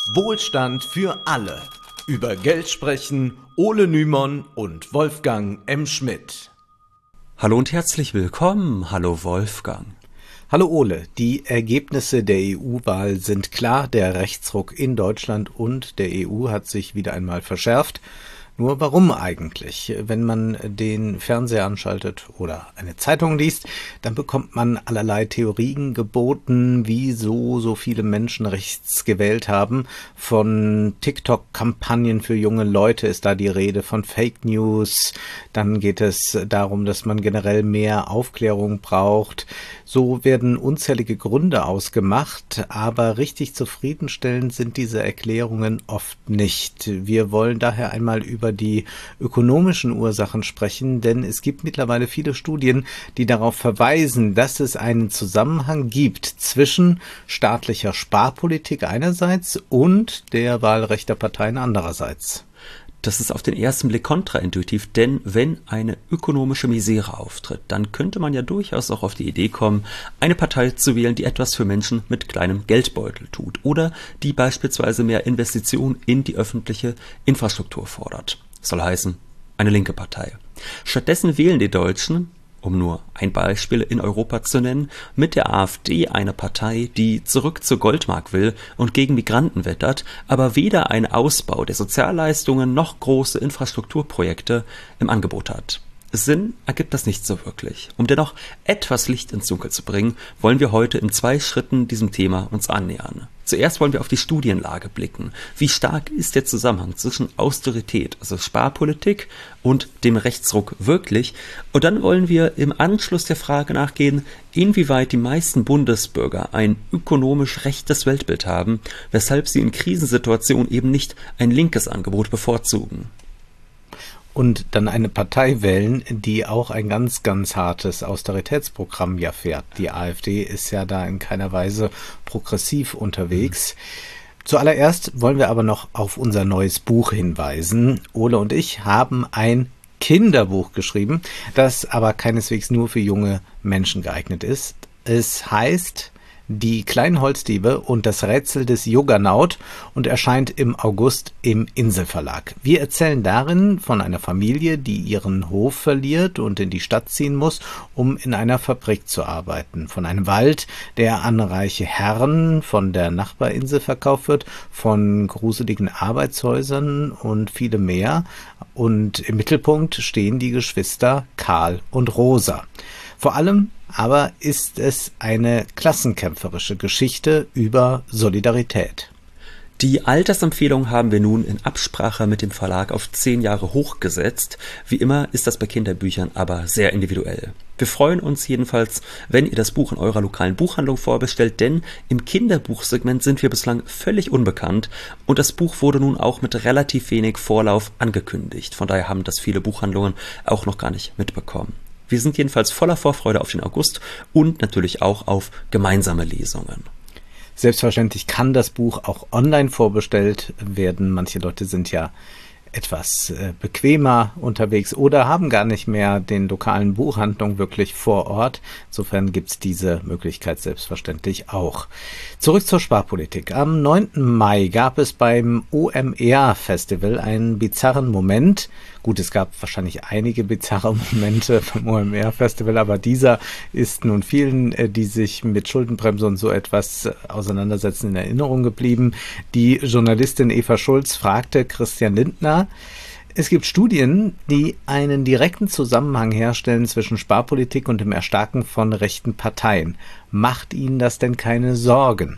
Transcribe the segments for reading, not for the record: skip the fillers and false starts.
Wohlstand für alle. Über Geld sprechen Ole Nymon und Wolfgang M. Schmidt. Hallo und herzlich willkommen. Hallo Wolfgang. Hallo Ole, die Ergebnisse der EU-Wahl sind klar. Der Rechtsruck in Deutschland und der EU hat sich wieder einmal verschärft. Nur warum eigentlich? Wenn man den Fernseher anschaltet oder eine Zeitung liest, dann bekommt man allerlei Theorien geboten, wieso so viele Menschen rechts gewählt haben. Von TikTok-Kampagnen für junge Leute ist da die Rede, von Fake News. Dann geht es darum, dass man generell mehr Aufklärung braucht. So werden unzählige Gründe ausgemacht, aber richtig zufriedenstellend sind diese Erklärungen oft nicht. Wir wollen daher einmal über die ökonomischen Ursachen sprechen, denn es gibt mittlerweile viele Studien, die darauf verweisen, dass es einen Zusammenhang gibt zwischen staatlicher Sparpolitik einerseits und der Wahl rechter Parteien andererseits. Das ist auf den ersten Blick kontraintuitiv, denn wenn eine ökonomische Misere auftritt, dann könnte man ja durchaus auch auf die Idee kommen, eine Partei zu wählen, die etwas für Menschen mit kleinem Geldbeutel tut oder die beispielsweise mehr Investitionen in die öffentliche Infrastruktur fordert. Das soll heißen, eine linke Partei. Stattdessen wählen die Deutschen, um nur ein Beispiel in Europa zu nennen, mit der AfD eine Partei, die zurück zur Goldmark will und gegen Migranten wettert, aber weder einen Ausbau der Sozialleistungen noch große Infrastrukturprojekte im Angebot hat. Sinn ergibt das nicht so wirklich. Um dennoch etwas Licht ins Dunkel zu bringen, wollen wir heute in 2 Schritten diesem Thema uns annähern. Zuerst wollen wir auf die Studienlage blicken. Wie stark ist der Zusammenhang zwischen Austerität, also Sparpolitik, und dem Rechtsruck wirklich? Und dann wollen wir im Anschluss der Frage nachgehen, inwieweit die meisten Bundesbürger ein ökonomisch rechtes Weltbild haben, weshalb sie in Krisensituationen eben nicht ein linkes Angebot bevorzugen. Und dann eine Partei wählen, die auch ein ganz, ganz hartes Austeritätsprogramm ja fährt. Die AfD ist ja da in keiner Weise progressiv unterwegs. Zuallererst wollen wir aber noch auf unser neues Buch hinweisen. Ole und ich haben ein Kinderbuch geschrieben, das aber keineswegs nur für junge Menschen geeignet ist. Es heißt Die kleinen Holzdiebe und das Rätsel des Juggernaut und erscheint im August im Inselverlag. Wir erzählen darin von einer Familie, die ihren Hof verliert und in die Stadt ziehen muss, um in einer Fabrik zu arbeiten. Von einem Wald, der an reiche Herren von der Nachbarinsel verkauft wird, von gruseligen Arbeitshäusern und vielem mehr. Und im Mittelpunkt stehen die Geschwister Karl und Rosa. Vor allem aber ist es eine klassenkämpferische Geschichte über Solidarität. Die Altersempfehlung haben wir nun in Absprache mit dem Verlag auf 10 Jahre hochgesetzt. Wie immer ist das bei Kinderbüchern aber sehr individuell. Wir freuen uns jedenfalls, wenn ihr das Buch in eurer lokalen Buchhandlung vorbestellt, denn im Kinderbuchsegment sind wir bislang völlig unbekannt und das Buch wurde nun auch mit relativ wenig Vorlauf angekündigt. Von daher haben das viele Buchhandlungen auch noch gar nicht mitbekommen. Wir sind jedenfalls voller Vorfreude auf den August und natürlich auch auf gemeinsame Lesungen. Selbstverständlich kann das Buch auch online vorbestellt werden. Manche Leute sind ja etwas bequemer unterwegs oder haben gar nicht mehr den lokalen Buchhandlung wirklich vor Ort. Insofern gibt's diese Möglichkeit selbstverständlich auch. Zurück zur Sparpolitik. Am 9. Mai gab es beim OMR-Festival einen bizarren Moment. Gut, es gab wahrscheinlich einige bizarre Momente vom OMR-Festival, aber dieser ist nun vielen, die sich mit Schuldenbremse und so etwas auseinandersetzen, in Erinnerung geblieben. Die Journalistin Eva Schulz fragte Christian Lindner: Es gibt Studien, die einen direkten Zusammenhang herstellen zwischen Sparpolitik und dem Erstarken von rechten Parteien. Macht Ihnen das denn keine Sorgen?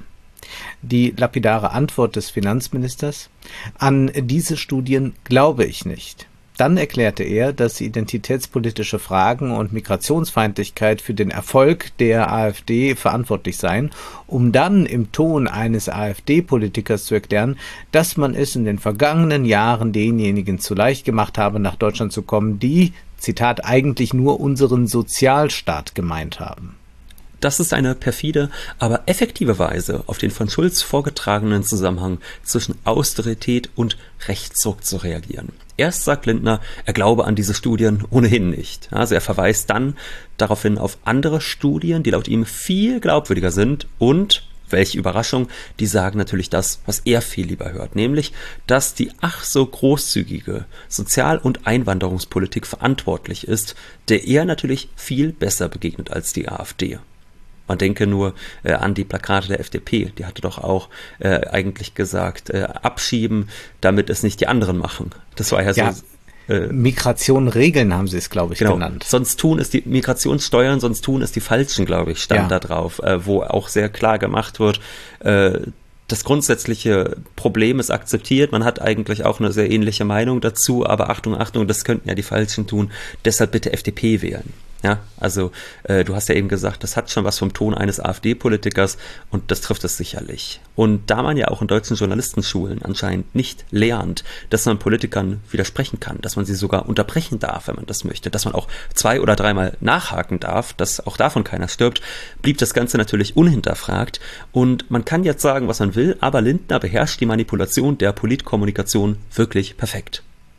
Die lapidare Antwort des Finanzministers: An diese Studien glaube ich nicht. Dann erklärte er, dass identitätspolitische Fragen und Migrationsfeindlichkeit für den Erfolg der AfD verantwortlich seien, um dann im Ton eines AfD-Politikers zu erklären, dass man es in den vergangenen Jahren denjenigen zu leicht gemacht habe, nach Deutschland zu kommen, die, Zitat, eigentlich nur unseren Sozialstaat gemeint haben. Das ist eine perfide, aber effektive Weise, auf den von Schulz vorgetragenen Zusammenhang zwischen Austerität und Rechtsruck zu reagieren. Erst sagt Lindner, er glaube an diese Studien ohnehin nicht. Also er verweist dann daraufhin auf andere Studien, die laut ihm viel glaubwürdiger sind und Welche Überraschung, die sagen natürlich das, was er viel lieber hört, nämlich, dass die ach so großzügige Sozial- und Einwanderungspolitik verantwortlich ist, der er natürlich viel besser begegnet als die AfD. Man denke nur an die Plakate der FDP, die hatte doch auch eigentlich gesagt, abschieben, damit es nicht die anderen machen. Das war ja so... Migration regeln haben sie es, glaube ich, genannt. Sonst tun es die Migrationssteuern, sonst tun es die Falschen, glaube ich, stand da drauf, wo auch sehr klar gemacht wird, das grundsätzliche Problem ist akzeptiert, man hat eigentlich auch eine sehr ähnliche Meinung dazu, aber Achtung, das könnten ja die Falschen tun, deshalb bitte FDP wählen. Ja, also du hast ja eben gesagt, das hat schon was vom Ton eines AfD-Politikers und das trifft es sicherlich. Und da man ja auch in deutschen Journalistenschulen anscheinend nicht lernt, dass man Politikern widersprechen kann, dass man sie sogar unterbrechen darf, wenn man das möchte, dass man auch 2- oder 3-mal nachhaken darf, dass auch davon keiner stirbt, blieb das Ganze natürlich unhinterfragt. Und man kann jetzt sagen, was man will, aber Lindner beherrscht die Manipulation der Politkommunikation wirklich perfekt.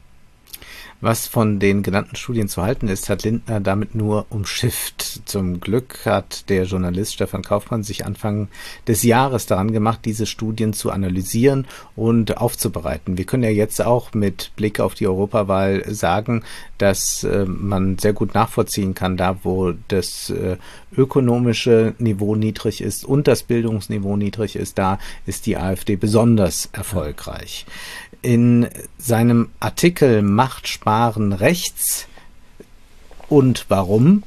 Was von den genannten Studien zu halten ist, hat Lindner damit nur umschifft. Zum Glück hat der Journalist Stefan Kaufmann sich Anfang des Jahres daran gemacht, diese Studien zu analysieren und aufzubereiten. Wir können ja jetzt auch mit Blick auf die Europawahl sagen, dass man sehr gut nachvollziehen kann, da wo das ökonomische Niveau niedrig ist und das Bildungsniveau niedrig ist, da ist die AfD besonders erfolgreich. In seinem Artikel Macht sparen rechts und warum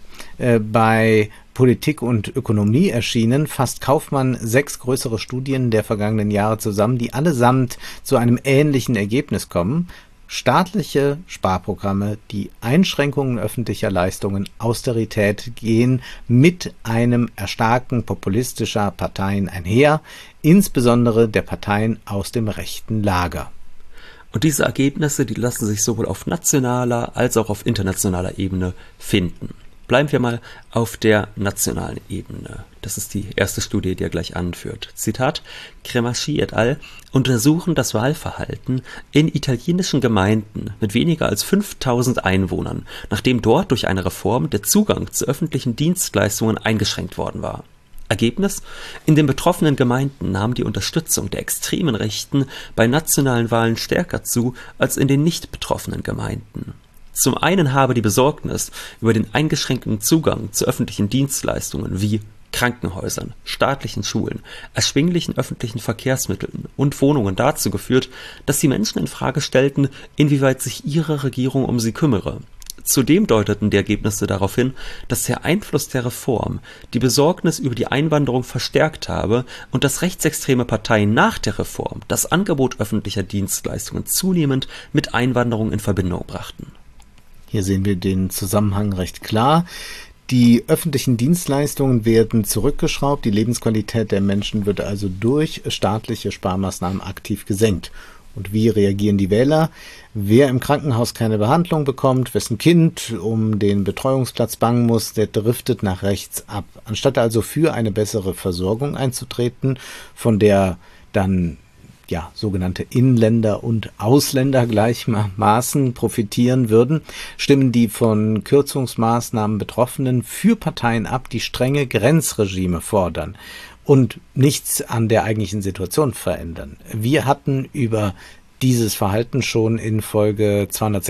bei Politik und Ökonomie erschienen, fasst Kaufmann 6 größere Studien der vergangenen Jahre zusammen, die allesamt zu einem ähnlichen Ergebnis kommen. Staatliche Sparprogramme, die Einschränkungen öffentlicher Leistungen, Austerität gehen mit einem Erstarken populistischer Parteien einher, insbesondere der Parteien aus dem rechten Lager. Und diese Ergebnisse, die lassen sich sowohl auf nationaler als auch auf internationaler Ebene finden. Bleiben wir mal auf der nationalen Ebene. Das ist die erste Studie, die er gleich anführt. Zitat: Cremaschi et al. Untersuchen das Wahlverhalten in italienischen Gemeinden mit weniger als 5000 Einwohnern, nachdem dort durch eine Reform der Zugang zu öffentlichen Dienstleistungen eingeschränkt worden war. Ergebnis: In den betroffenen Gemeinden nahm die Unterstützung der extremen Rechten bei nationalen Wahlen stärker zu als in den nicht betroffenen Gemeinden. Zum einen habe die Besorgnis über den eingeschränkten Zugang zu öffentlichen Dienstleistungen wie Krankenhäusern, staatlichen Schulen, erschwinglichen öffentlichen Verkehrsmitteln und Wohnungen dazu geführt, dass die Menschen in Frage stellten, inwieweit sich ihre Regierung um sie kümmere. Zudem deuteten die Ergebnisse darauf hin, dass der Einfluss der Reform die Besorgnis über die Einwanderung verstärkt habe und dass rechtsextreme Parteien nach der Reform das Angebot öffentlicher Dienstleistungen zunehmend mit Einwanderung in Verbindung brachten. Hier sehen wir den Zusammenhang recht klar. Die öffentlichen Dienstleistungen werden zurückgeschraubt, die Lebensqualität der Menschen wird also durch staatliche Sparmaßnahmen aktiv gesenkt. Und wie reagieren die Wähler? Wer im Krankenhaus keine Behandlung bekommt, wessen Kind um den Betreuungsplatz bangen muss, der driftet nach rechts ab. Anstatt also für eine bessere Versorgung einzutreten, von der dann sogenannte Inländer und Ausländer gleichermaßen profitieren würden, stimmen die von Kürzungsmaßnahmen Betroffenen für Parteien ab, die strenge Grenzregime fordern und nichts an der eigentlichen Situation verändern. Wir hatten über dieses Verhalten schon in Folge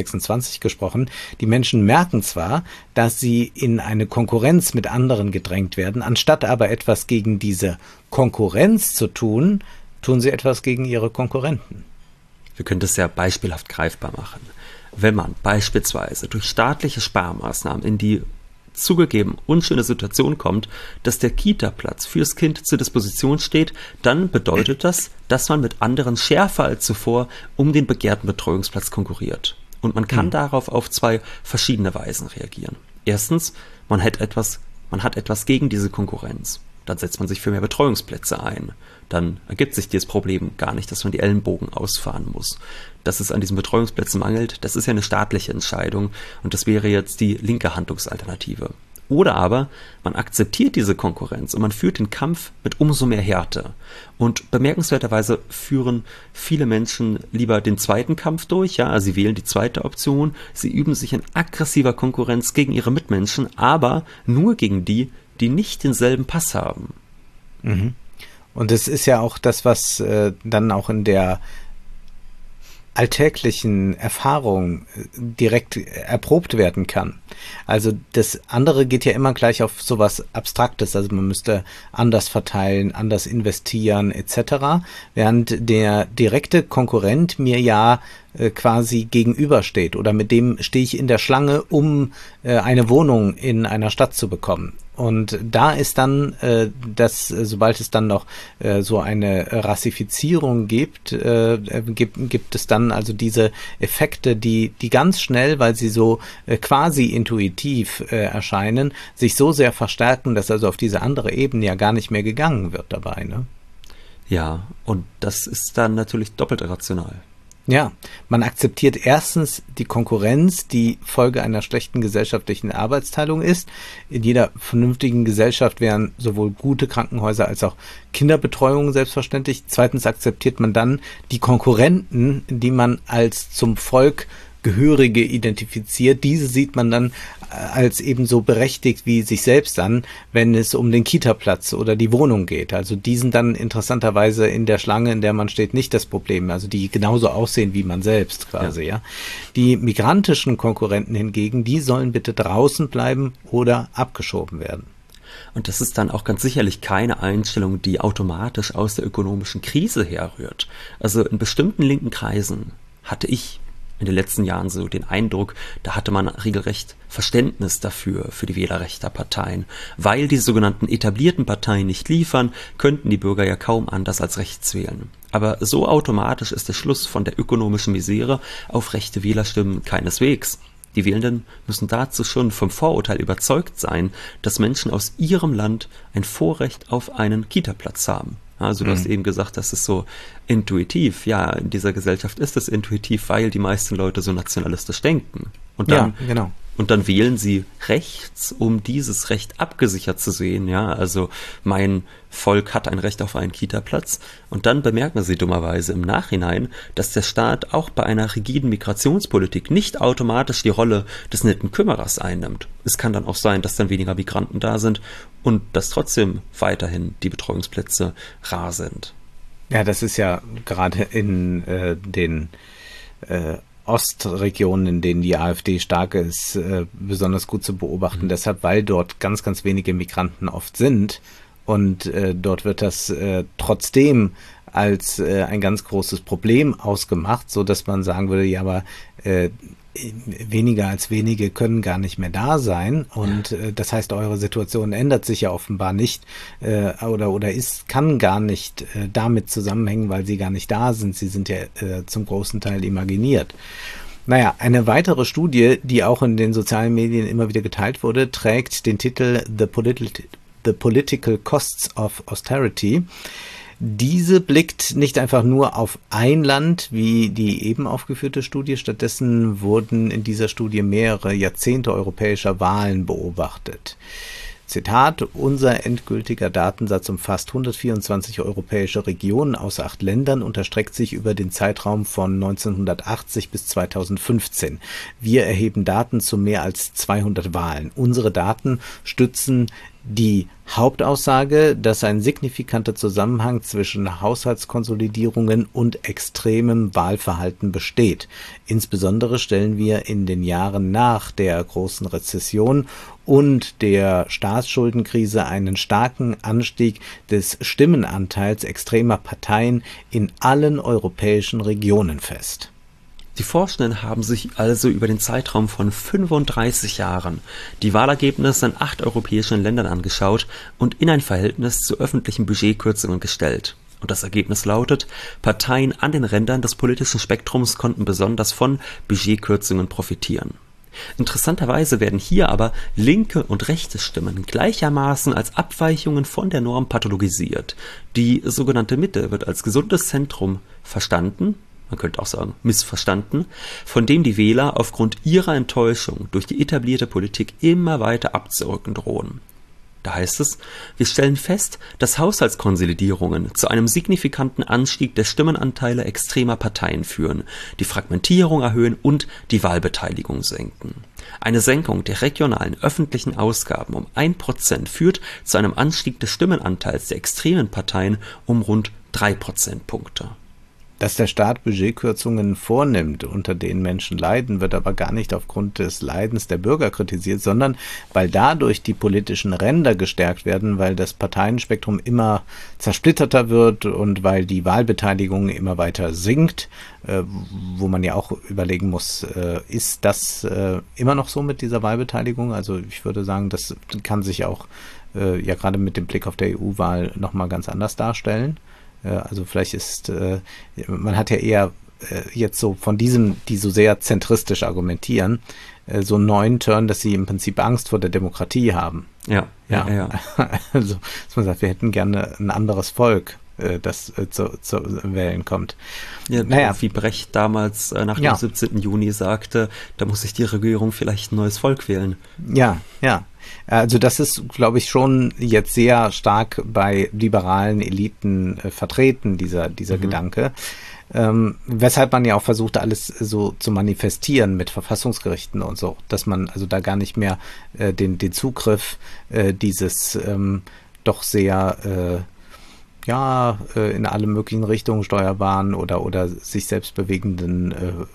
226 gesprochen. Die Menschen merken zwar, dass sie in eine Konkurrenz mit anderen gedrängt werden, anstatt aber etwas gegen diese Konkurrenz zu tun, tun sie etwas gegen ihre Konkurrenten. Wir können das ja beispielhaft greifbar machen. Wenn man beispielsweise durch staatliche Sparmaßnahmen in die zugegeben unschöne Situation kommt, dass der Kita-Platz fürs Kind zur Disposition steht, dann bedeutet das, dass man mit anderen schärfer als zuvor um den begehrten Betreuungsplatz konkurriert. Und man kann darauf auf 2 verschiedene Weisen reagieren. Erstens, man hat etwas gegen diese Konkurrenz. Dann setzt man sich für mehr Betreuungsplätze ein. Dann ergibt sich dieses Problem gar nicht, dass man die Ellenbogen ausfahren muss. Dass es an diesen Betreuungsplätzen mangelt, das ist ja eine staatliche Entscheidung und das wäre jetzt die linke Handlungsalternative. Oder aber man akzeptiert diese Konkurrenz und man führt den Kampf mit umso mehr Härte. Und bemerkenswerterweise führen viele Menschen lieber den zweiten Kampf durch, also sie wählen die zweite Option, sie üben sich in aggressiver Konkurrenz gegen ihre Mitmenschen, aber nur gegen die, die nicht denselben Pass haben. Und es ist ja auch das, was dann auch in der alltäglichen Erfahrung direkt erprobt werden kann. Also das andere geht ja immer gleich auf sowas Abstraktes, also man müsste anders verteilen, anders investieren etc., während der direkte Konkurrent mir ja quasi gegenübersteht oder mit dem stehe ich in der Schlange, um eine Wohnung in einer Stadt zu bekommen. Und da ist dann, sobald es dann noch so eine Rassifizierung gibt es dann also diese Effekte, die ganz schnell, weil sie so quasi intuitiv erscheinen, sich so sehr verstärken, dass also auf diese andere Ebene ja gar nicht mehr gegangen wird dabei, ne? Ja, und das ist dann natürlich doppelt irrational. Ja, man akzeptiert erstens die Konkurrenz, die Folge einer schlechten gesellschaftlichen Arbeitsteilung ist. In jeder vernünftigen Gesellschaft wären sowohl gute Krankenhäuser als auch Kinderbetreuung selbstverständlich. Zweitens akzeptiert man dann die Konkurrenten, die man als zum Volk Gehörige identifiziert. Diese sieht man dann als ebenso berechtigt wie sich selbst an, wenn es um den Kita-Platz oder die Wohnung geht. Also die sind dann interessanterweise in der Schlange, in der man steht, nicht das Problem. Also die genauso aussehen wie man selbst quasi, ja. Die migrantischen Konkurrenten hingegen, die sollen bitte draußen bleiben oder abgeschoben werden. Und das ist dann auch ganz sicherlich keine Einstellung, die automatisch aus der ökonomischen Krise herrührt. Also in bestimmten linken Kreisen hatte ich in den letzten Jahren so den Eindruck, da hatte man regelrecht Verständnis dafür, für die Wähler rechter Parteien. Weil die sogenannten etablierten Parteien nicht liefern, könnten die Bürger ja kaum anders als rechts wählen. Aber so automatisch ist der Schluss von der ökonomischen Misere auf rechte Wählerstimmen keineswegs. Die Wählenden müssen dazu schon vom Vorurteil überzeugt sein, dass Menschen aus ihrem Land ein Vorrecht auf einen Kita-Platz haben. Also du hast eben gesagt, das ist so intuitiv. Ja, in dieser Gesellschaft ist es intuitiv, weil die meisten Leute so nationalistisch denken. Und dann, ja, genau. Und dann wählen sie rechts, um dieses Recht abgesichert zu sehen. Ja, also mein Volk hat ein Recht auf einen Kita-Platz. Und dann bemerken sie dummerweise im Nachhinein, dass der Staat auch bei einer rigiden Migrationspolitik nicht automatisch die Rolle des netten Kümmerers einnimmt. Es kann dann auch sein, dass dann weniger Migranten da sind und dass trotzdem weiterhin die Betreuungsplätze rar sind. Ja, das ist ja gerade in den Ostregionen, in denen die AfD stark ist, besonders gut zu beobachten. Deshalb, weil dort ganz, ganz wenige Migranten oft sind und dort wird das trotzdem als ein ganz großes Problem ausgemacht, so dass man sagen würde, ja, aber weniger als wenige können gar nicht mehr da sein und das heißt, eure Situation ändert sich ja offenbar nicht kann gar nicht damit zusammenhängen, weil sie gar nicht da sind. Sie sind ja zum großen Teil imaginiert. Naja, eine weitere Studie, die auch in den sozialen Medien immer wieder geteilt wurde, trägt den Titel The Political Costs of Austerity. Diese blickt nicht einfach nur auf ein Land wie die eben aufgeführte Studie, stattdessen wurden in dieser Studie mehrere Jahrzehnte europäischer Wahlen beobachtet. Zitat, unser endgültiger Datensatz umfasst 124 europäische Regionen aus 8 Ländern und erstreckt sich über den Zeitraum von 1980 bis 2015. Wir erheben Daten zu mehr als 200 Wahlen. Unsere Daten stützen die Hauptaussage, dass ein signifikanter Zusammenhang zwischen Haushaltskonsolidierungen und extremem Wahlverhalten besteht. Insbesondere stellen wir in den Jahren nach der großen Rezession und der Staatsschuldenkrise einen starken Anstieg des Stimmenanteils extremer Parteien in allen europäischen Regionen fest. Die Forschenden haben sich also über den Zeitraum von 35 Jahren die Wahlergebnisse in 8 europäischen Ländern angeschaut und in ein Verhältnis zu öffentlichen Budgetkürzungen gestellt. Und das Ergebnis lautet, Parteien an den Rändern des politischen Spektrums konnten besonders von Budgetkürzungen profitieren. Interessanterweise werden hier aber linke und rechte Stimmen gleichermaßen als Abweichungen von der Norm pathologisiert. Die sogenannte Mitte wird als gesundes Zentrum verstanden, man könnte auch sagen missverstanden, von dem die Wähler aufgrund ihrer Enttäuschung durch die etablierte Politik immer weiter abzurücken drohen. Da heißt es, wir stellen fest, dass Haushaltskonsolidierungen zu einem signifikanten Anstieg der Stimmenanteile extremer Parteien führen, die Fragmentierung erhöhen und die Wahlbeteiligung senken. Eine Senkung der regionalen öffentlichen Ausgaben um 1% führt zu einem Anstieg des Stimmenanteils der extremen Parteien um rund 3 Prozentpunkte. Dass der Staat Budgetkürzungen vornimmt, unter denen Menschen leiden, wird aber gar nicht aufgrund des Leidens der Bürger kritisiert, sondern weil dadurch die politischen Ränder gestärkt werden, weil das Parteienspektrum immer zersplitterter wird und weil die Wahlbeteiligung immer weiter sinkt, wo man ja auch überlegen muss, ist das immer noch so mit dieser Wahlbeteiligung? Also ich würde sagen, das kann sich auch ja gerade mit dem Blick auf der EU-Wahl nochmal ganz anders darstellen. Also vielleicht ist, man hat ja eher jetzt so von diesem, die so sehr zentristisch argumentieren, so einen neuen Turn, dass sie im Prinzip Angst vor der Demokratie haben. Ja. Also, dass man sagt, wir hätten gerne ein anderes Volk, das zu Wählen kommt. Ja, wie Brecht damals nach dem 17. Juni sagte, da muss sich die Regierung vielleicht ein neues Volk wählen. Ja. Also das ist, glaube ich, schon jetzt sehr stark bei liberalen Eliten vertreten, dieser Gedanke. Weshalb man ja auch versucht, alles so zu manifestieren mit Verfassungsgerichten und so, dass man also da gar nicht mehr den Zugriff dieses doch sehr in alle möglichen Richtungen steuerbaren oder sich selbst bewegenden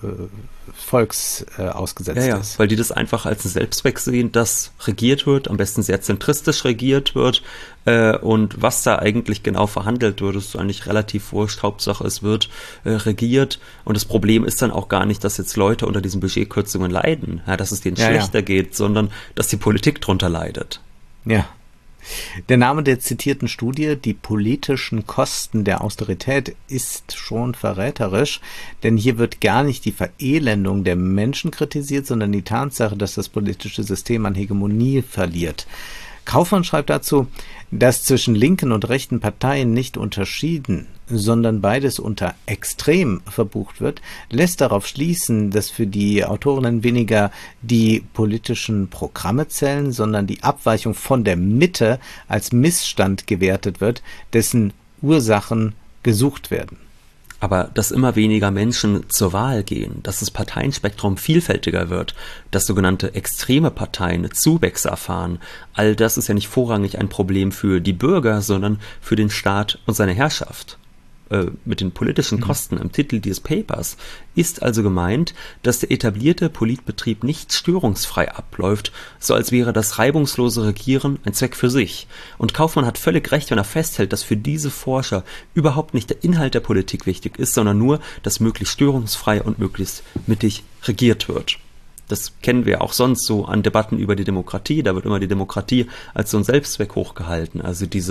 Volks ausgesetzt ist. Ja, weil die das einfach als einen Selbstzweck sehen, dass regiert wird, am besten sehr zentristisch regiert wird und was da eigentlich genau verhandelt wird, ist eigentlich relativ wurscht. Hauptsache es wird regiert und das Problem ist dann auch gar nicht, dass jetzt Leute unter diesen Budgetkürzungen leiden, dass es denen schlechter geht, sondern dass die Politik drunter leidet. Ja. Der Name der zitierten Studie, die politischen Kosten der Austerität, ist schon verräterisch, denn hier wird gar nicht die Verelendung der Menschen kritisiert, sondern die Tatsache, dass das politische System an Hegemonie verliert. Kaufmann schreibt dazu, dass zwischen linken und rechten Parteien nicht unterschieden, sondern beides unter extrem verbucht wird, lässt darauf schließen, dass für die Autorinnen weniger die politischen Programme zählen, sondern die Abweichung von der Mitte als Missstand gewertet wird, dessen Ursachen gesucht werden. Aber dass immer weniger Menschen zur Wahl gehen, dass das Parteienspektrum vielfältiger wird, dass sogenannte extreme Parteien Zuwächse erfahren, all das ist ja nicht vorrangig ein Problem für die Bürger, sondern für den Staat und seine Herrschaft. Mit den politischen Kosten im Titel dieses Papers ist also gemeint, dass der etablierte Politbetrieb nicht störungsfrei abläuft, so als wäre das reibungslose Regieren ein Zweck für sich. Und Kaufmann hat völlig recht, wenn er festhält, dass für diese Forscher überhaupt nicht der Inhalt der Politik wichtig ist, sondern nur, dass möglichst störungsfrei und möglichst mittig regiert wird. Das kennen wir auch sonst so an Debatten über die Demokratie. Da wird immer die Demokratie als so ein Selbstzweck hochgehalten. Also die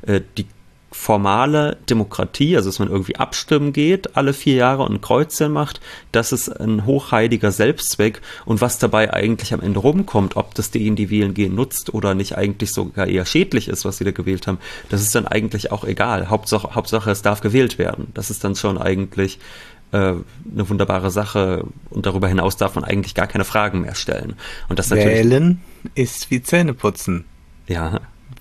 formale Demokratie, also dass man irgendwie abstimmen geht, alle 4 Jahre und ein Kreuzchen macht, das ist ein hochheiliger Selbstzweck und was dabei eigentlich am Ende rumkommt, ob das denen, die wählen gehen, nutzt oder nicht eigentlich sogar eher schädlich ist, was sie da gewählt haben, das ist dann eigentlich auch egal. Hauptsache es darf gewählt werden. Das ist dann schon eigentlich eine wunderbare Sache und darüber hinaus darf man eigentlich gar keine Fragen mehr stellen. Und das Wählen ist wie Zähneputzen. Ja.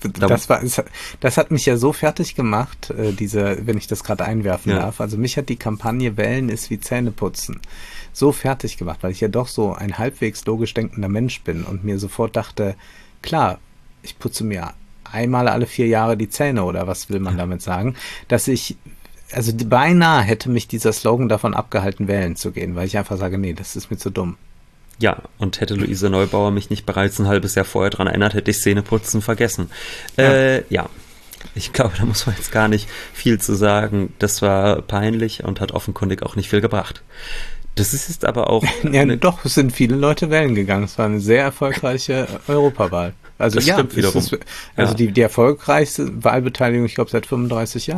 Das hat mich ja so fertig gemacht, wenn ich das gerade einwerfen darf. Also mich hat die Kampagne Wählen ist wie Zähneputzen so fertig gemacht, weil ich ja doch so ein halbwegs logisch denkender Mensch bin und mir sofort dachte, klar, ich putze mir einmal alle 4 Jahre die Zähne oder was will man damit sagen, also beinahe hätte mich dieser Slogan davon abgehalten, wählen zu gehen, weil ich einfach sage, nee, das ist mir zu dumm. Ja, und hätte Luise Neubauer mich nicht bereits ein halbes Jahr vorher daran erinnert, hätte ich Zähneputzen vergessen. Ja, ich glaube, da muss man jetzt gar nicht viel zu sagen. Das war peinlich und hat offenkundig auch nicht viel gebracht. Das ist jetzt aber auch... Ja, doch, es sind viele Leute wählen gegangen. Es war eine sehr erfolgreiche Europawahl. Also das stimmt wiederum. Die erfolgreichste Wahlbeteiligung, ich glaube, seit 35 Jahren.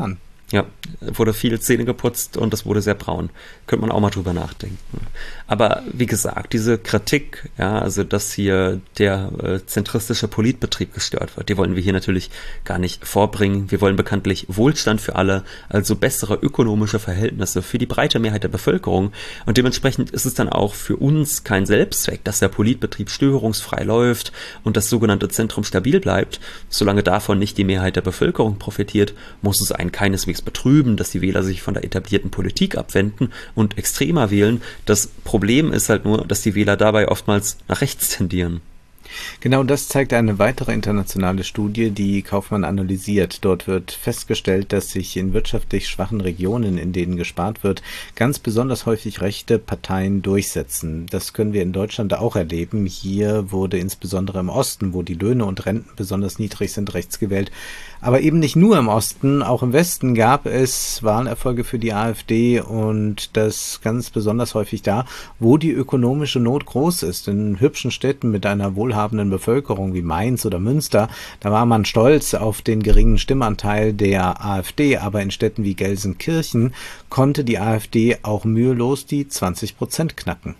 Ja, wurde viel Zähne geputzt und das wurde sehr braun. Könnte man auch mal drüber nachdenken. Aber wie gesagt, diese Kritik, ja, also dass hier der zentristische Politbetrieb gestört wird, die wollen wir hier natürlich gar nicht vorbringen. Wir wollen bekanntlich Wohlstand für alle, also bessere ökonomische Verhältnisse für die breite Mehrheit der Bevölkerung. Und dementsprechend ist es dann auch für uns kein Selbstzweck, dass der Politbetrieb störungsfrei läuft und das sogenannte Zentrum stabil bleibt. Solange davon nicht die Mehrheit der Bevölkerung profitiert, muss es einen keineswegs betrüben, dass die Wähler sich von der etablierten Politik abwenden und extremer wählen. Das Problem ist halt nur, dass die Wähler dabei oftmals nach rechts tendieren. Genau das zeigt eine weitere internationale Studie, die Kaufmann analysiert. Dort wird festgestellt, dass sich in wirtschaftlich schwachen Regionen, in denen gespart wird, ganz besonders häufig rechte Parteien durchsetzen. Das können wir in Deutschland auch erleben. Hier wurde insbesondere im Osten, wo die Löhne und Renten besonders niedrig sind, rechts gewählt. Aber eben nicht nur im Osten, auch im Westen gab es Wahlerfolge für die AfD und das ganz besonders häufig da, wo die ökonomische Not groß ist. In hübschen Städten mit einer wohlhabenden Bevölkerung wie Mainz oder Münster, da war man stolz auf den geringen Stimmanteil der AfD, aber in Städten wie Gelsenkirchen konnte die AfD auch mühelos die 20% knacken.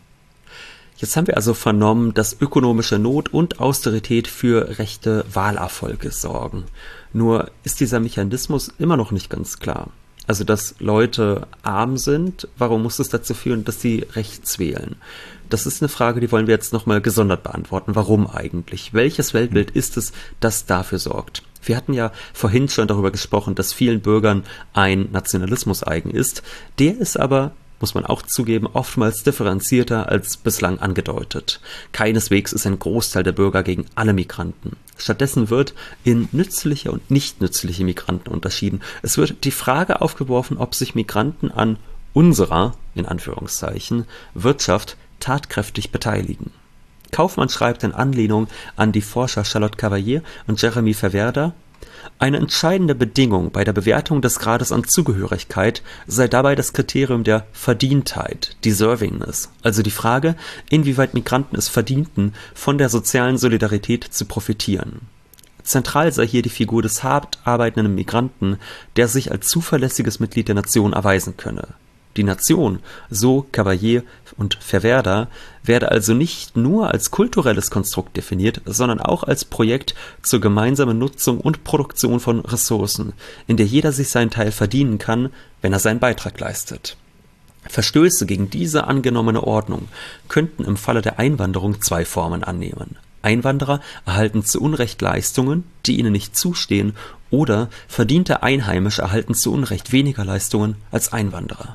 Jetzt haben wir also vernommen, dass ökonomische Not und Austerität für rechte Wahlerfolge sorgen. Nur ist dieser Mechanismus immer noch nicht ganz klar. Also, dass Leute arm sind, warum muss es dazu führen, dass sie rechts wählen? Das ist eine Frage, die wollen wir jetzt nochmal gesondert beantworten. Warum eigentlich? Welches Weltbild ist es, das dafür sorgt? Wir hatten ja vorhin schon darüber gesprochen, dass vielen Bürgern ein Nationalismus eigen ist. Der ist aber, muss man auch zugeben, oftmals differenzierter als bislang angedeutet. Keineswegs ist ein Großteil der Bürger gegen alle Migranten. Stattdessen wird in nützliche und nicht nützliche Migranten unterschieden. Es wird die Frage aufgeworfen, ob sich Migranten an unserer, in Anführungszeichen, Wirtschaft tatkräftig beteiligen. Kaufmann schreibt in Anlehnung an die Forscher Charlotte Cavalier und Jeremy Verwerder: Eine entscheidende Bedingung bei der Bewertung des Grades an Zugehörigkeit sei dabei das Kriterium der Verdientheit, Deservingness, also die Frage, inwieweit Migranten es verdienten, von der sozialen Solidarität zu profitieren. Zentral sei hier die Figur des hart arbeitenden Migranten, der sich als zuverlässiges Mitglied der Nation erweisen könne. Die Nation, so Cavalier und Verwerder, werde also nicht nur als kulturelles Konstrukt definiert, sondern auch als Projekt zur gemeinsamen Nutzung und Produktion von Ressourcen, in der jeder sich seinen Teil verdienen kann, wenn er seinen Beitrag leistet. Verstöße gegen diese angenommene Ordnung könnten im Falle der Einwanderung zwei Formen annehmen. Einwanderer erhalten zu Unrecht Leistungen, die ihnen nicht zustehen, oder verdiente Einheimische erhalten zu Unrecht weniger Leistungen als Einwanderer.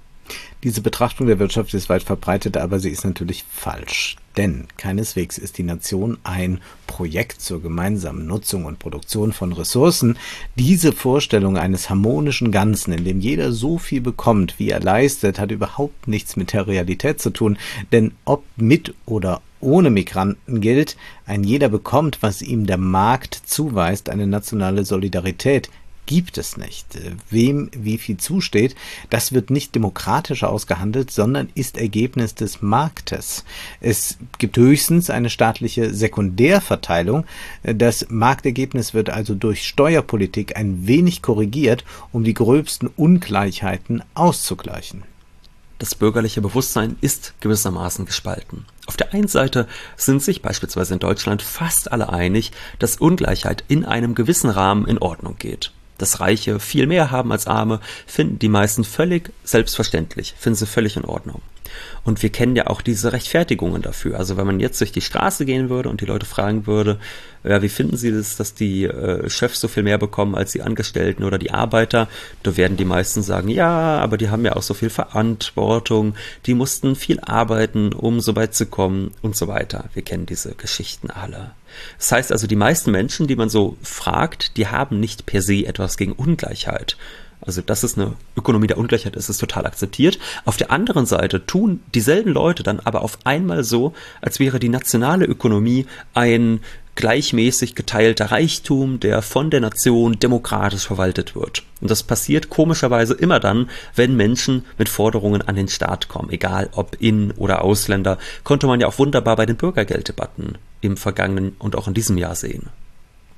Diese Betrachtung der Wirtschaft ist weit verbreitet, aber sie ist natürlich falsch. Denn keineswegs ist die Nation ein Projekt zur gemeinsamen Nutzung und Produktion von Ressourcen. Diese Vorstellung eines harmonischen Ganzen, in dem jeder so viel bekommt, wie er leistet, hat überhaupt nichts mit der Realität zu tun. Denn ob mit oder ohne Migranten gilt, ein jeder bekommt, was ihm der Markt zuweist, eine nationale Solidarität gibt es nicht. Wem wie viel zusteht, das wird nicht demokratisch ausgehandelt, sondern ist Ergebnis des Marktes. Es gibt höchstens eine staatliche Sekundärverteilung. Das Marktergebnis wird also durch Steuerpolitik ein wenig korrigiert, um die gröbsten Ungleichheiten auszugleichen. Das bürgerliche Bewusstsein ist gewissermaßen gespalten. Auf der einen Seite sind sich beispielsweise in Deutschland fast alle einig, dass Ungleichheit in einem gewissen Rahmen in Ordnung geht. Dass Reiche viel mehr haben als Arme, finden die meisten völlig selbstverständlich, finden sie völlig in Ordnung. Und wir kennen ja auch diese Rechtfertigungen dafür. Also wenn man jetzt durch die Straße gehen würde und die Leute fragen würde, ja, wie finden Sie das, dass die Chefs so viel mehr bekommen als die Angestellten oder die Arbeiter, da werden die meisten sagen, ja, aber die haben ja auch so viel Verantwortung, die mussten viel arbeiten, um so weit zu kommen und so weiter. Wir kennen diese Geschichten alle. Das heißt also, die meisten Menschen, die man so fragt, die haben nicht per se etwas gegen Ungleichheit. Also, dass es eine Ökonomie der Ungleichheit ist, ist total akzeptiert. Auf der anderen Seite tun dieselben Leute dann aber auf einmal so, als wäre die nationale Ökonomie ein gleichmäßig geteilter Reichtum, der von der Nation demokratisch verwaltet wird. Und das passiert komischerweise immer dann, wenn Menschen mit Forderungen an den Staat kommen, egal ob In- oder Ausländer, konnte man ja auch wunderbar bei den Bürgergelddebatten im vergangenen und auch in diesem Jahr sehen.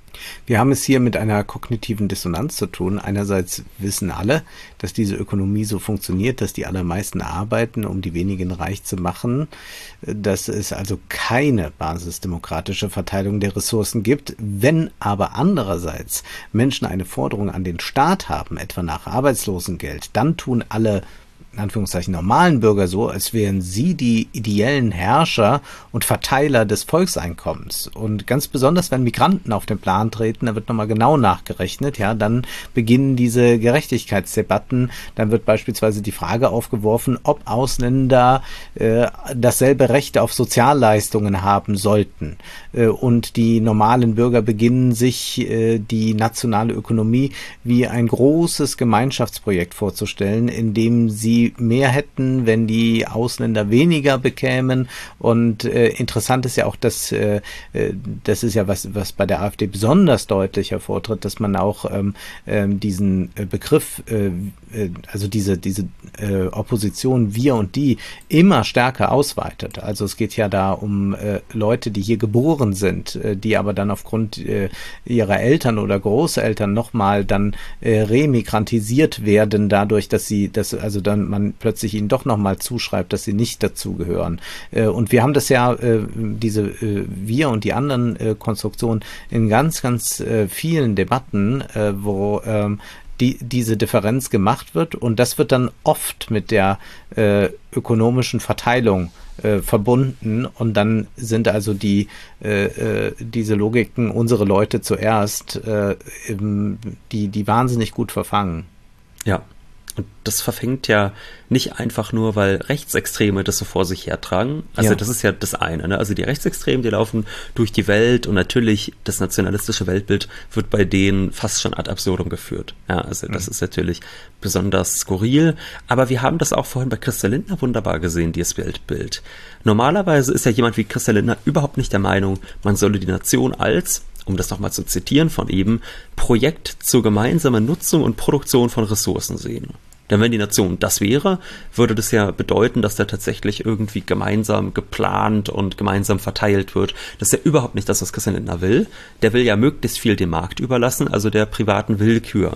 Wir haben es hier mit einer kognitiven Dissonanz zu tun. Einerseits wissen alle, dass diese Ökonomie so funktioniert, dass die allermeisten arbeiten, um die wenigen reich zu machen, dass es also keine basisdemokratische Verteilung der Ressourcen gibt. Wenn aber andererseits Menschen eine Forderung an den Staat haben, etwa nach Arbeitslosengeld, dann tun alle in Anführungszeichen normalen Bürger so, als wären sie die ideellen Herrscher und Verteiler des Volkseinkommens. Und ganz besonders, wenn Migranten auf den Plan treten, da wird nochmal genau nachgerechnet, ja, dann beginnen diese Gerechtigkeitsdebatten, dann wird beispielsweise die Frage aufgeworfen, ob Ausländer dasselbe Recht auf Sozialleistungen haben sollten. Und die normalen Bürger beginnen sich die nationale Ökonomie wie ein großes Gemeinschaftsprojekt vorzustellen, in dem sie mehr hätten, wenn die Ausländer weniger bekämen. Und interessant ist ja auch, dass das ist ja was bei der AfD besonders deutlich hervortritt, dass man auch diesen Begriff, also diese Opposition wir und die immer stärker ausweitet. Also es geht ja da um Leute, die hier geboren sind, die aber dann aufgrund ihrer Eltern oder Großeltern nochmal dann remigrantisiert werden, dadurch, dass also dann man plötzlich ihnen doch nochmal zuschreibt, dass sie nicht dazugehören. Und wir haben das ja, diese wir und die anderen Konstruktionen in ganz, ganz vielen Debatten, wo diese Differenz gemacht wird, und das wird dann oft mit der ökonomischen Verteilung verbunden, und dann sind also diese Logiken, unsere Leute zuerst, die wahnsinnig gut verfangen. Ja. Und das verfängt ja nicht einfach nur, weil Rechtsextreme das so vor sich hertragen. Also das ist ja das eine. Ne? Also die Rechtsextremen, die laufen durch die Welt, und natürlich das nationalistische Weltbild wird bei denen fast schon ad absurdum geführt. Ja, also das ist natürlich besonders skurril. Aber wir haben das auch vorhin bei Christa Lindner wunderbar gesehen, dieses Weltbild. Normalerweise ist ja jemand wie Christa Lindner überhaupt nicht der Meinung, man solle die Nation als, um das nochmal zu zitieren von eben, Projekt zur gemeinsamen Nutzung und Produktion von Ressourcen sehen. Denn wenn die Nation das wäre, würde das ja bedeuten, dass da tatsächlich irgendwie gemeinsam geplant und gemeinsam verteilt wird. Das ist ja überhaupt nicht das, was Christian Lindner will. Der will ja möglichst viel dem Markt überlassen, also der privaten Willkür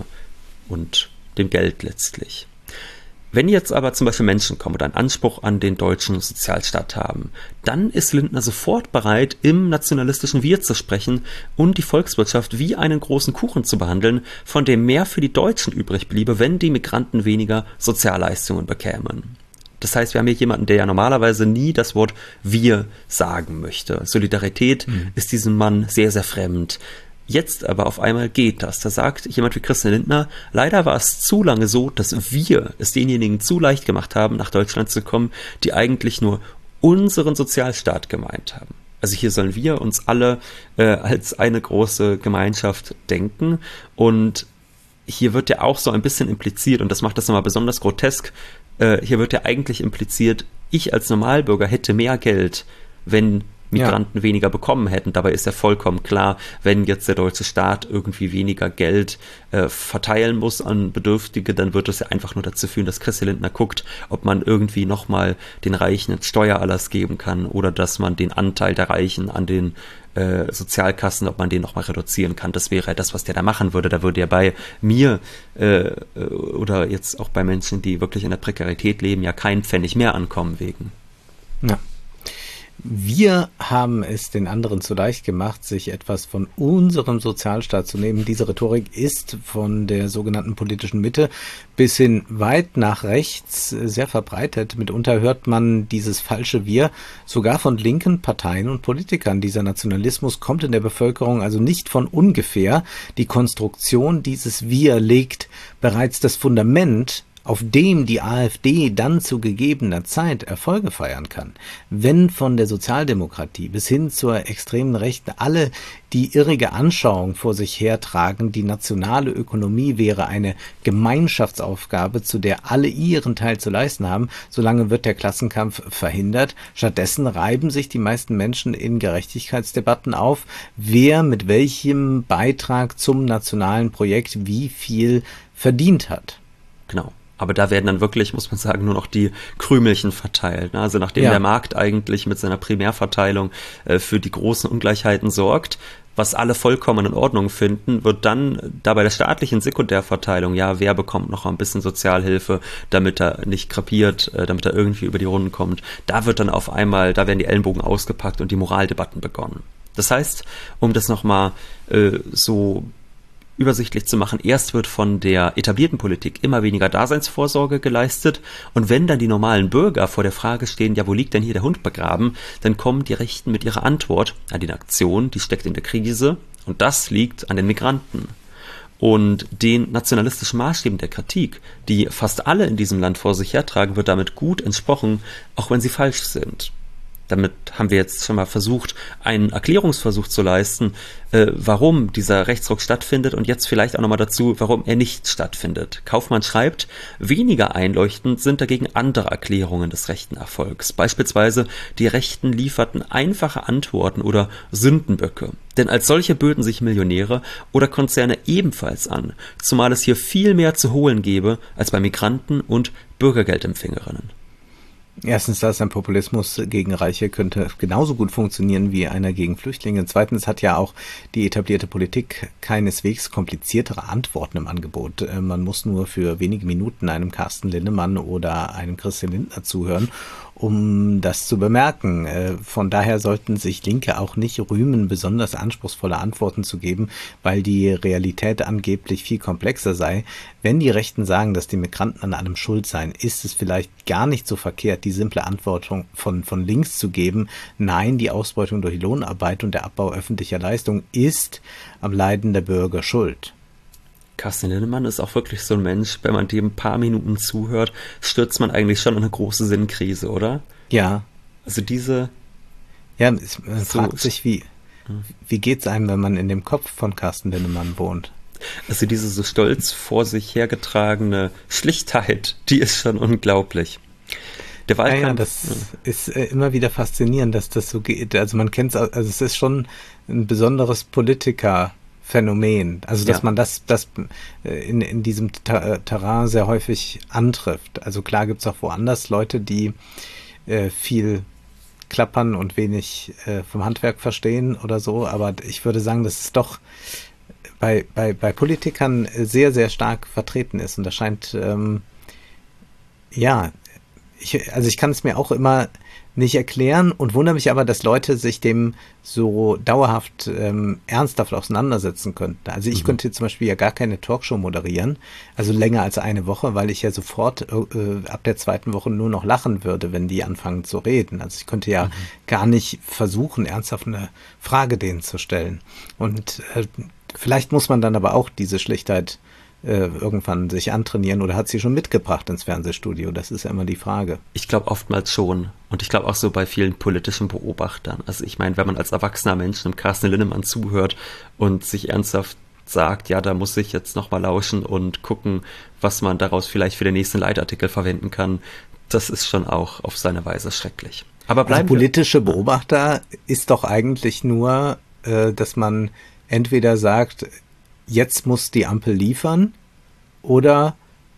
und dem Geld letztlich. Wenn jetzt aber zum Beispiel Menschen kommen und einen Anspruch an den deutschen Sozialstaat haben, dann ist Lindner sofort bereit, im nationalistischen Wir zu sprechen und die Volkswirtschaft wie einen großen Kuchen zu behandeln, von dem mehr für die Deutschen übrig bliebe, wenn die Migranten weniger Sozialleistungen bekämen. Das heißt, wir haben hier jemanden, der ja normalerweise nie das Wort wir sagen möchte. Solidarität ist diesem Mann sehr, sehr fremd. Jetzt aber auf einmal geht das. Da sagt jemand wie Christian Lindner, leider war es zu lange so, dass wir es denjenigen zu leicht gemacht haben, nach Deutschland zu kommen, die eigentlich nur unseren Sozialstaat gemeint haben. Also hier sollen wir uns alle als eine große Gemeinschaft denken, und hier wird ja auch so ein bisschen impliziert, und das macht das nochmal besonders grotesk, hier wird ja eigentlich impliziert, ich als Normalbürger hätte mehr Geld, wenn Migranten weniger bekommen hätten. Dabei ist ja vollkommen klar, wenn jetzt der deutsche Staat irgendwie weniger Geld verteilen muss an Bedürftige, dann wird das ja einfach nur dazu führen, dass Christian Lindner guckt, ob man irgendwie nochmal den Reichen einen Steuererlass geben kann oder dass man den Anteil der Reichen an den Sozialkassen, ob man den nochmal reduzieren kann. Das wäre ja das, was der da machen würde. Da würde ja bei mir oder jetzt auch bei Menschen, die wirklich in der Prekarität leben, ja kein Pfennig mehr ankommen wegen. Ja. Wir haben es den anderen zu leicht gemacht, sich etwas von unserem Sozialstaat zu nehmen. Diese Rhetorik ist von der sogenannten politischen Mitte bis hin weit nach rechts sehr verbreitet. Mitunter hört man dieses falsche Wir sogar von linken Parteien und Politikern. Dieser Nationalismus kommt in der Bevölkerung also nicht von ungefähr. Die Konstruktion dieses Wir legt bereits das Fundament, auf dem die AfD dann zu gegebener Zeit Erfolge feiern kann. Wenn von der Sozialdemokratie bis hin zur extremen Rechten alle die irrige Anschauung vor sich hertragen, die nationale Ökonomie wäre eine Gemeinschaftsaufgabe, zu der alle ihren Teil zu leisten haben, solange wird der Klassenkampf verhindert. Stattdessen reiben sich die meisten Menschen in Gerechtigkeitsdebatten auf, wer mit welchem Beitrag zum nationalen Projekt wie viel verdient hat. Genau. Aber da werden dann wirklich, muss man sagen, nur noch die Krümelchen verteilt. Ne? Also nachdem der Markt eigentlich mit seiner Primärverteilung für die großen Ungleichheiten sorgt, was alle vollkommen in Ordnung finden, wird dann da bei der staatlichen Sekundärverteilung, ja, wer bekommt noch ein bisschen Sozialhilfe, damit er nicht krepiert, damit er irgendwie über die Runden kommt, da wird dann auf einmal, da werden die Ellenbogen ausgepackt und die Moraldebatten begonnen. Das heißt, um das nochmal so übersichtlich zu machen, erst wird von der etablierten Politik immer weniger Daseinsvorsorge geleistet und wenn dann die normalen Bürger vor der Frage stehen, ja, wo liegt denn hier der Hund begraben, dann kommen die Rechten mit ihrer Antwort, die Nation, die steckt in der Krise und das liegt an den Migranten. Und den nationalistischen Maßstäben der Kritik, die fast alle in diesem Land vor sich hertragen, wird damit gut entsprochen, auch wenn sie falsch sind. Damit haben wir jetzt schon mal versucht, einen Erklärungsversuch zu leisten, warum dieser Rechtsruck stattfindet und jetzt vielleicht auch nochmal dazu, warum er nicht stattfindet. Kaufmann schreibt, weniger einleuchtend sind dagegen andere Erklärungen des rechten Erfolgs. Beispielsweise, die Rechten lieferten einfache Antworten oder Sündenböcke. Denn als solche böten sich Millionäre oder Konzerne ebenfalls an, zumal es hier viel mehr zu holen gäbe als bei Migranten und Bürgergeldempfängerinnen. Erstens, dass ein Populismus gegen Reiche könnte genauso gut funktionieren wie einer gegen Flüchtlinge. Zweitens hat ja auch die etablierte Politik keineswegs kompliziertere Antworten im Angebot. Man muss nur für wenige Minuten einem Carsten Linnemann oder einem Christian Lindner zuhören, um das zu bemerken. Von daher sollten sich Linke auch nicht rühmen, besonders anspruchsvolle Antworten zu geben, weil die Realität angeblich viel komplexer sei. Wenn die Rechten sagen, dass die Migranten an allem schuld seien, ist es vielleicht gar nicht so verkehrt, die simple Antwort von links zu geben. Nein, die Ausbeutung durch Lohnarbeit und der Abbau öffentlicher Leistung ist am Leiden der Bürger schuld. Carsten Linnemann ist auch wirklich so ein Mensch, wenn man dem ein paar Minuten zuhört, stürzt man eigentlich schon in eine große Sinnkrise, oder? Ja. Also diese... Ja, man fragt sich, wie geht's einem, wenn man in dem Kopf von Carsten Linnemann wohnt? Also diese so stolz vor sich hergetragene Schlichtheit, die ist schon unglaublich. Der Wahlkampf... das ist immer wieder faszinierend, dass das so geht. Also man kennt es, also es ist schon ein besonderes Phänomen, also dass man das in diesem Terrain sehr häufig antrifft. Also klar gibt es auch woanders Leute, die viel klappern und wenig vom Handwerk verstehen oder so, aber ich würde sagen, dass es doch bei Politikern sehr, sehr stark vertreten ist und das scheint, ich kann es mir auch immer nicht erklären und wundere mich aber, dass Leute sich dem so dauerhaft ernsthaft auseinandersetzen könnten. Also ich könnte zum Beispiel ja gar keine Talkshow moderieren, also länger als eine Woche, weil ich ja sofort ab der zweiten Woche nur noch lachen würde, wenn die anfangen zu reden. Also ich könnte ja gar nicht versuchen, ernsthaft eine Frage denen zu stellen. Und vielleicht muss man dann aber auch diese Schlichtheit irgendwann sich antrainieren oder hat sie schon mitgebracht ins Fernsehstudio? Das ist ja immer die Frage. Ich glaube oftmals schon. Und ich glaube auch so bei vielen politischen Beobachtern. Also ich meine, wenn man als erwachsener Mensch einem Carsten Linnemann zuhört und sich ernsthaft sagt, ja, da muss ich jetzt nochmal lauschen und gucken, was man daraus vielleicht für den nächsten Leitartikel verwenden kann, das ist schon auch auf seine Weise schrecklich. Aber bleiben politische Beobachter ist doch eigentlich nur, dass man entweder sagt, jetzt muss die Ampel liefern oder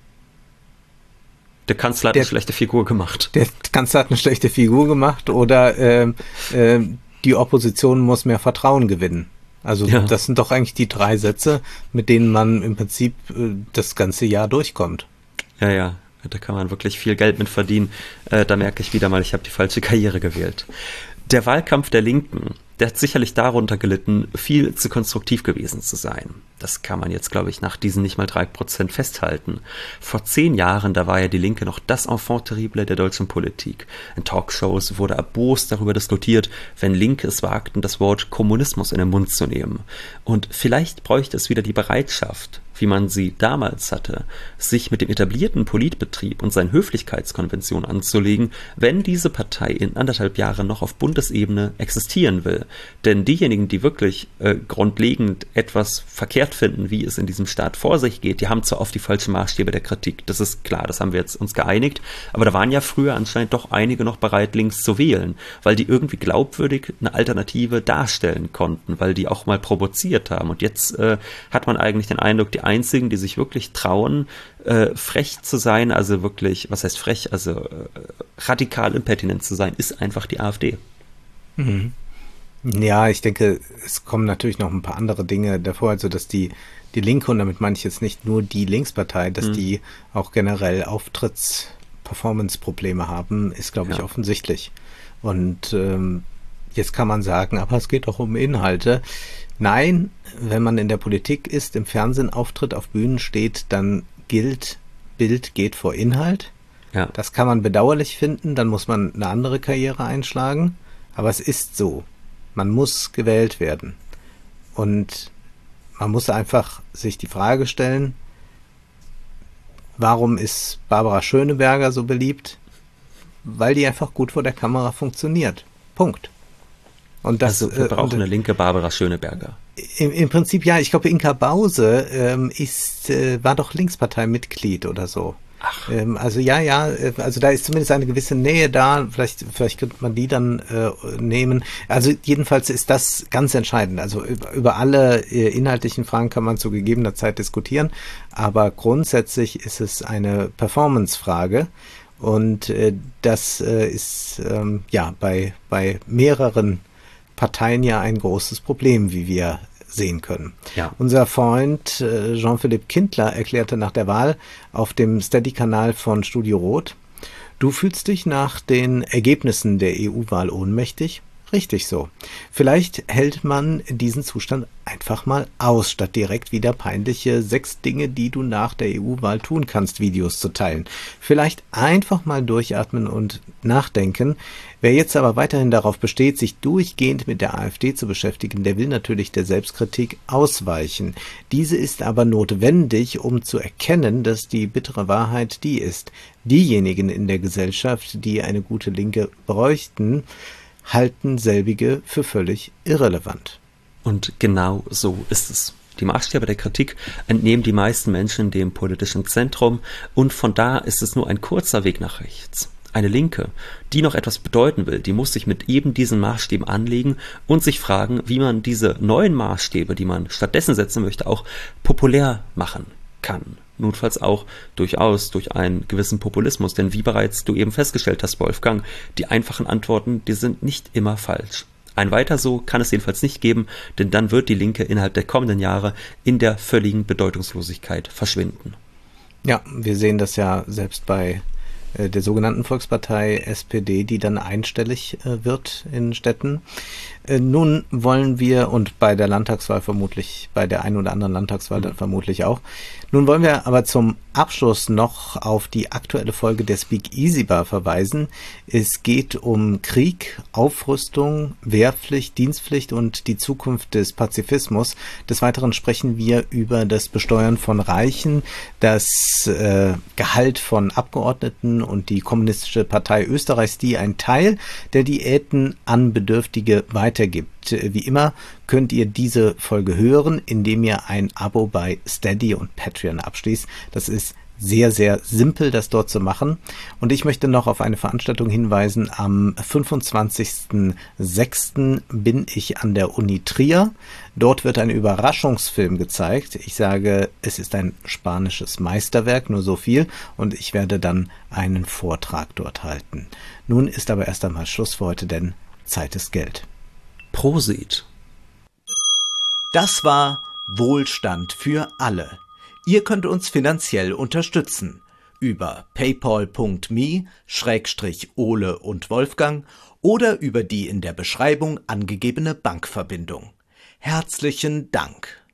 der Kanzler hat eine schlechte Figur gemacht. Der Kanzler hat eine schlechte Figur gemacht oder die Opposition muss mehr Vertrauen gewinnen. Also das sind doch eigentlich die 3 Sätze, mit denen man im Prinzip das ganze Jahr durchkommt. Ja, da kann man wirklich viel Geld mit verdienen. Da merke ich wieder mal, ich habe die falsche Karriere gewählt. Der Wahlkampf der Linken, der hat sicherlich darunter gelitten, viel zu konstruktiv gewesen zu sein. Das kann man jetzt, glaube ich, nach diesen nicht mal 3% festhalten. Vor 10 Jahren, da war ja die Linke noch das Enfant terrible der deutschen Politik. In Talkshows wurde erbost darüber diskutiert, wenn Linke es wagten, das Wort Kommunismus in den Mund zu nehmen. Und vielleicht bräuchte es wieder die Bereitschaft, wie man sie damals hatte, sich mit dem etablierten Politbetrieb und seinen Höflichkeitskonventionen anzulegen, wenn diese Partei in 1,5 Jahren noch auf Bundesebene existieren will. Denn diejenigen, die wirklich grundlegend etwas verkehrt finden, wie es in diesem Staat vor sich geht, die haben zwar oft die falschen Maßstäbe der Kritik, das ist klar, das haben wir jetzt uns geeinigt, aber da waren ja früher anscheinend doch einige noch bereit, links zu wählen, weil die irgendwie glaubwürdig eine Alternative darstellen konnten, weil die auch mal provoziert haben. Und jetzt hat man eigentlich den Eindruck, die einzigen, die sich wirklich trauen, frech zu sein, also wirklich, was heißt frech, also radikal impertinent zu sein, ist einfach die AfD. Mhm. Ja, ich denke, es kommen natürlich noch ein paar andere Dinge davor, also dass die Linke, und damit meine ich jetzt nicht nur die Linkspartei, dass die auch generell Auftritts-Performance-Probleme haben, ist, glaube ich, offensichtlich. Und jetzt kann man sagen, aber es geht doch um Inhalte. Nein, wenn man in der Politik ist, im Fernsehen auftritt, auf Bühnen steht, dann gilt, Bild geht vor Inhalt. Ja. Das kann man bedauerlich finden, dann muss man eine andere Karriere einschlagen. Aber es ist so. Man muss gewählt werden. Und man muss einfach sich die Frage stellen, warum ist Barbara Schöneberger so beliebt? Weil die einfach gut vor der Kamera funktioniert. Punkt. Und das, also wir brauchen eine linke Barbara Schöneberger. Im Prinzip ja, ich glaube Inka Bause war doch Linksparteimitglied oder so. Ach. Also also da ist zumindest eine gewisse Nähe da, vielleicht könnte man die dann nehmen. Also jedenfalls ist das ganz entscheidend. Also über alle inhaltlichen Fragen kann man zu gegebener Zeit diskutieren, aber grundsätzlich ist es eine Performance-Frage. Und das ist bei mehreren Parteien ja ein großes Problem, wie wir sehen können. Ja. Unser Freund Jean-Philippe Kindler erklärte nach der Wahl auf dem Steady-Kanal von Studio Rot: Du fühlst dich nach den Ergebnissen der EU-Wahl ohnmächtig? Richtig so. Vielleicht hält man diesen Zustand einfach mal aus, statt direkt wieder peinliche 6 Dinge, die du nach der EU-Wahl tun kannst, Videos zu teilen. Vielleicht einfach mal durchatmen und nachdenken. Wer jetzt aber weiterhin darauf besteht, sich durchgehend mit der AfD zu beschäftigen, der will natürlich der Selbstkritik ausweichen. Diese ist aber notwendig, um zu erkennen, dass die bittere Wahrheit die ist: Diejenigen in der Gesellschaft, die eine gute Linke bräuchten, halten selbige für völlig irrelevant. Und genau so ist es. Die Maßstäbe der Kritik entnehmen die meisten Menschen dem politischen Zentrum, und von da ist es nur ein kurzer Weg nach rechts. Eine Linke, die noch etwas bedeuten will, die muss sich mit eben diesen Maßstäben anlegen und sich fragen, wie man diese neuen Maßstäbe, die man stattdessen setzen möchte, auch populär machen kann. Notfalls auch durchaus durch einen gewissen Populismus, denn wie bereits du eben festgestellt hast, Wolfgang, die einfachen Antworten, die sind nicht immer falsch. Ein Weiter so kann es jedenfalls nicht geben, denn dann wird die Linke innerhalb der kommenden Jahre in der völligen Bedeutungslosigkeit verschwinden. Ja, wir sehen das ja selbst bei der sogenannten Volkspartei SPD, die dann einstellig wird in Städten. Nun wollen wir, und bei der Landtagswahl vermutlich, bei der einen oder anderen Landtagswahl dann vermutlich auch, nun wollen wir aber zum Abschluss noch auf die aktuelle Folge der Speakeasy Bar verweisen. Es geht um Krieg, Aufrüstung, Wehrpflicht, Dienstpflicht und die Zukunft des Pazifismus. Des Weiteren sprechen wir über das Besteuern von Reichen, das Gehalt von Abgeordneten und die Kommunistische Partei Österreichs, die einen Teil der Diäten an Bedürftige weitergibt. Wie immer könnt ihr diese Folge hören, indem ihr ein Abo bei Steady und Patreon abschließt. Das ist sehr, sehr simpel, das dort zu machen. Und ich möchte noch auf eine Veranstaltung hinweisen. Am 25.06. bin ich an der Uni Trier. Dort wird ein Überraschungsfilm gezeigt. Ich sage, es ist ein spanisches Meisterwerk, nur so viel. Und ich werde dann einen Vortrag dort halten. Nun ist aber erst einmal Schluss für heute, denn Zeit ist Geld. Prosit. Das war Wohlstand für alle. Ihr könnt uns finanziell unterstützen über paypal.me/Ole und Wolfgang oder über die in der Beschreibung angegebene Bankverbindung. Herzlichen Dank.